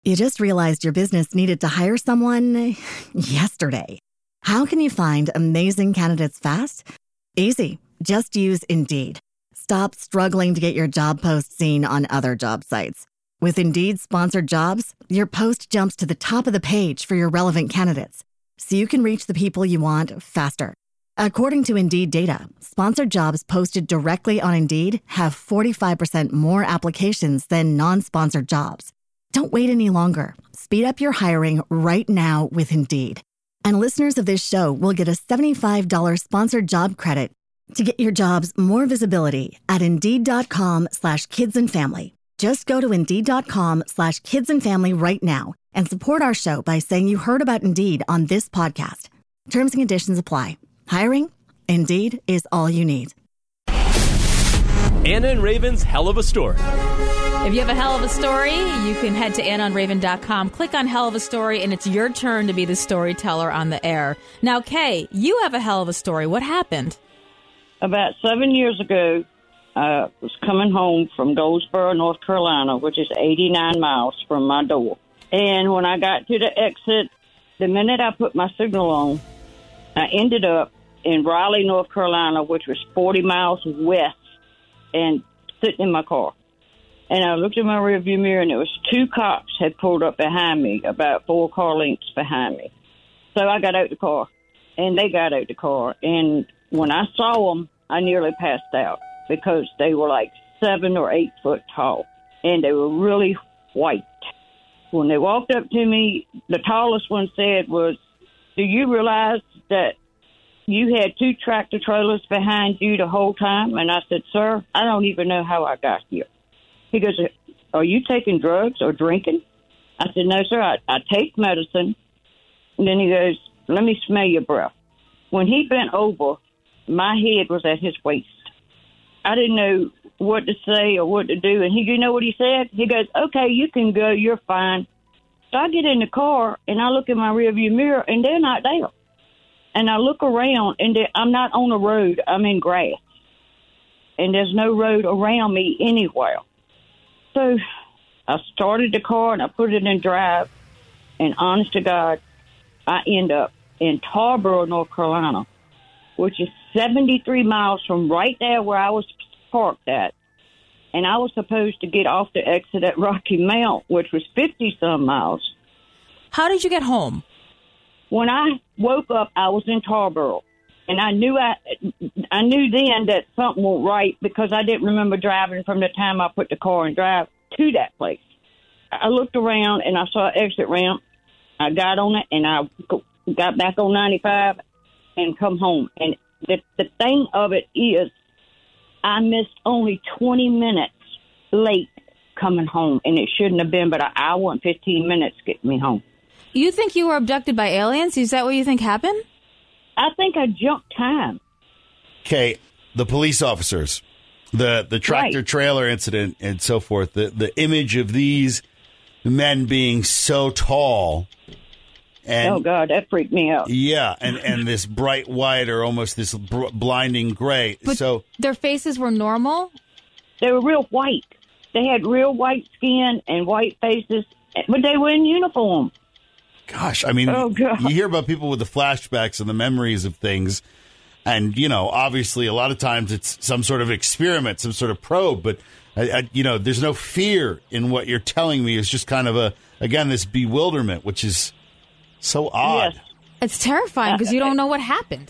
You just realized your business needed to hire someone yesterday. How can you find amazing candidates fast? Easy. Just use Indeed. Stop struggling to get your job post seen on other job sites. With Indeed sponsored jobs, your post jumps to the top of the page for your relevant candidates, so you can reach the people you want faster. According to Indeed data, sponsored jobs posted directly on Indeed have 45% more applications than non-sponsored jobs. Don't wait any longer. Speed up your hiring right now with Indeed. And listeners of this show will get a $75 sponsored job credit to get your jobs more visibility at Indeed.com/kidsandfamily. Just go to Indeed.com/kidsandfamily right now and support our show by saying you heard about Indeed on this podcast. Terms and conditions apply. Hiring? Indeed is all you need. Anna and Raven's Hell of a Story. If you have a hell of a story, you can head to AnnaOnRaven.com, click on Hell of a Story, and it's your turn to be the storyteller on the air. Now, Kay, you have a hell of a story. What happened? About 7 years ago, I was coming home from Goldsboro, North Carolina, which is 89 miles from my door. And when I got to the exit, the minute I put my signal on, I ended up in Raleigh, North Carolina, which was 40 miles west, and sitting in my car. And I looked in my rearview mirror, and it was two cops had pulled up behind me, about 4 car lengths behind me. So I got out the car, and they got out the car. And when I saw them, I nearly passed out because they were like 7 or 8 foot tall, and they were really white. When they walked up to me, the tallest one said was, "Do you realize that you had 2 tractor trailers behind you the whole time?" And I said, "Sir, I don't even know how I got here." He goes, "Are you taking drugs or drinking?" I said, "No, sir, I take medicine." And then he goes, "Let me smell your breath." When he bent over, my head was at his waist. I didn't know what to say or what to do. And you know what he said? He goes, "Okay, you can go. You're fine." So I get in the car, and I look in my rearview mirror, and they're not there. And I look around, and I'm not on a road. I'm in grass. And there's no road around me anywhere. So I started the car, and I put it in drive. And honest to God, I end up in Tarboro, North Carolina, which is 73 miles from right there where I was parked at. And I was supposed to get off the exit at Rocky Mount, which was 50-some miles. How did you get home? When I woke up, I was in Tarboro. And I knew then that something wasn't right because I didn't remember driving from the time I put the car in drive to that place. I looked around, and I saw an exit ramp. I got on it, and I got back on 95 and come home. And the thing of it is, I missed only 20 minutes late coming home, and it shouldn't have been but an hour and 15 minutes getting me home. You think you were abducted by aliens? Is that what you think happened? I think I jumped time. Okay, the police officers, the tractor trailer incident and so forth, the image of these men being so tall. And, oh, God, that freaked me out. Yeah, and this bright white or almost this blinding gray. But so their faces were normal? They were real white. They had real white skin and white faces, but they were in uniform. Gosh, I mean, you hear about people with the flashbacks and the memories of things, and, you know, obviously a lot of times it's some sort of experiment, some sort of probe, but, there's no fear in what you're telling me. It's just kind of, this bewilderment, which is so odd. Yes. It's terrifying because you don't know what happened.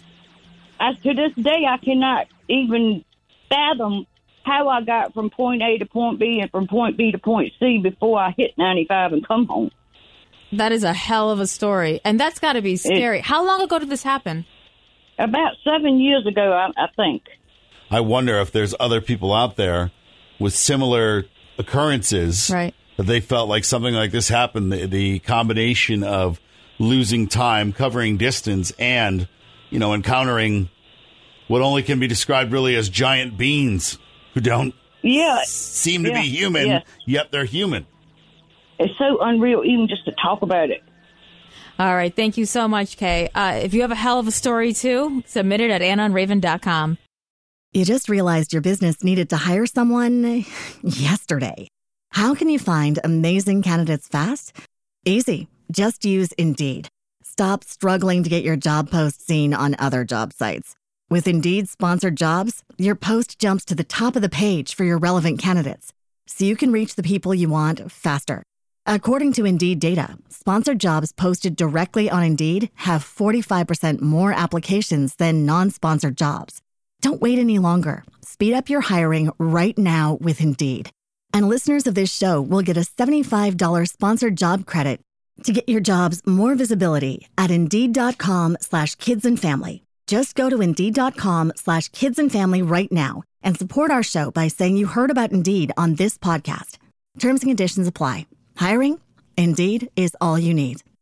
To this day, I cannot even fathom how I got from point A to point B and from point B to point C before I hit 95 and come home. That is a hell of a story. And that's got to be scary. How long ago did this happen? About 7 years ago, I think. I wonder if there's other people out there with similar occurrences. Right. That they felt like something like this happened. The combination of losing time, covering distance, and, encountering what only can be described really as giant beings who don't seem to be human, yet they're human. It's so unreal even just to talk about it. All right. Thank you so much, Kay. If you have a hell of a story, too, submit it at AnnaOnRaven.com. You just realized your business needed to hire someone yesterday. How can you find amazing candidates fast? Easy. Just use Indeed. Stop struggling to get your job post seen on other job sites. With Indeed sponsored jobs, your post jumps to the top of the page for your relevant candidates, so you can reach the people you want faster. According to Indeed data, sponsored jobs posted directly on Indeed have 45% more applications than non-sponsored jobs. Don't wait any longer. Speed up your hiring right now with Indeed. And listeners of this show will get a $75 sponsored job credit to get your jobs more visibility at Indeed.com/kidsandfamily. Just go to Indeed.com/kidsandfamily right now and support our show by saying you heard about Indeed on this podcast. Terms and conditions apply. Hiring? Indeed is all you need.